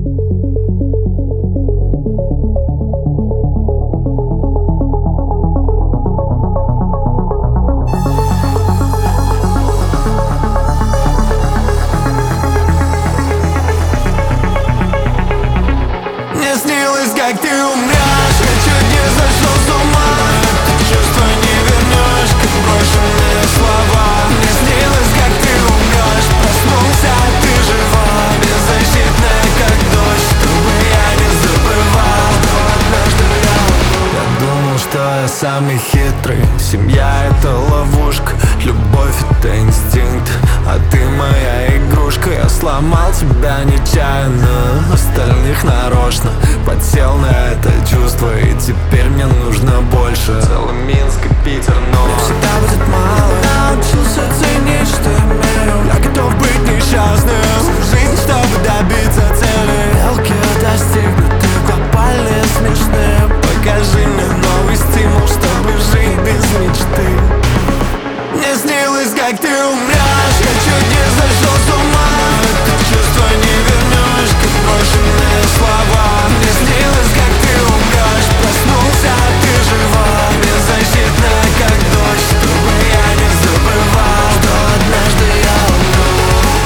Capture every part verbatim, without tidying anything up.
Как ты умрешь, я чуть не сошел с ума. Это чувство не вернешь, как брошенные слова. Мне снилось, как ты умрешь, проснулся, ты жива, беззащитная, как дождь, чтобы я не забывал. Но однажды я Я думал, что я самый хитрый. Семья — это ловушка, любовь — это инстинкт, а ты моя игрушка. Я сломал тебя нечаянно, остальных нарочно. Подсел на это чувство, и теперь мне нужно больше. Целый Минск и Питер, но мне всегда будет мало. Научился ценить, что имею. Я готов быть несчастным всю жизнь, чтобы добиться цели. Мелкие достигнуты, глобальные смешные. Покажи мне новый стимул, чтобы жить без мечты. Мне снилось, как ты умрешь, я чуть не сошел с ума. Это чувство не вернешь, как брошенные слова. Мне снилось, как ты умрешь, проснулся, ты жива, беззащитная, как дождь, чтобы я не забывал, что однажды я умру,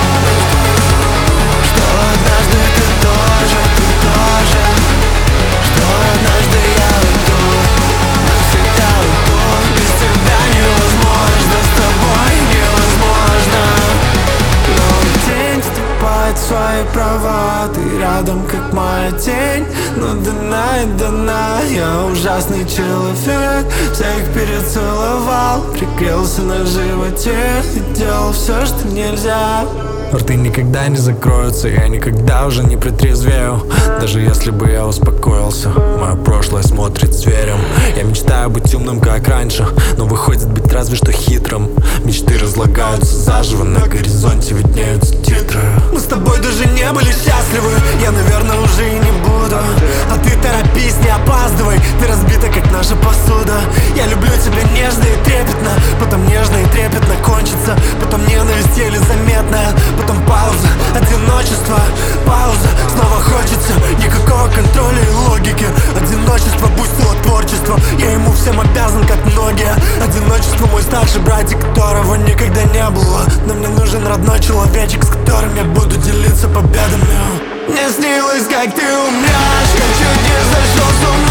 что однажды ты тоже, ты тоже, что однажды я уйду, навсегда уйду. Без тебя невозможно, с тобой невозможно. Новый день вступает в свои права. Ты рядом, как моя тень, но дана и дана. Я ужасный человек, всех перецеловал, прикрылся на животе и делал все, что нельзя. Рты никогда не закроются, я никогда уже не притрезвею. Даже если бы я успокоился, мое прошлое смотрит зверем. Я мечтаю быть умным, как раньше, но выходит быть разве что хитрым. Мечты разлагаются заживо, на горизонте виднеются титры. Мы с тобой даже не были счастливы, я, наверное, уже и не буду. А ты торопись, не опаздывай, ты разбита, как наша посуда. Я люблю тебя нежно и трепетно, потом нежно и трепетно кончится, потом ненависть еле заметная, потом пауза, одиночество, пауза, снова хочется. Никакого контроля и логики. Одиночество пустило творчество, я ему всем обязан, как многие. Одиночество мой старший братик, которого никогда не было. Но мне нужен родной человечек, с которым я буду делиться победами. Мне снилось, как ты умрешь, я чуть не сошел с ума.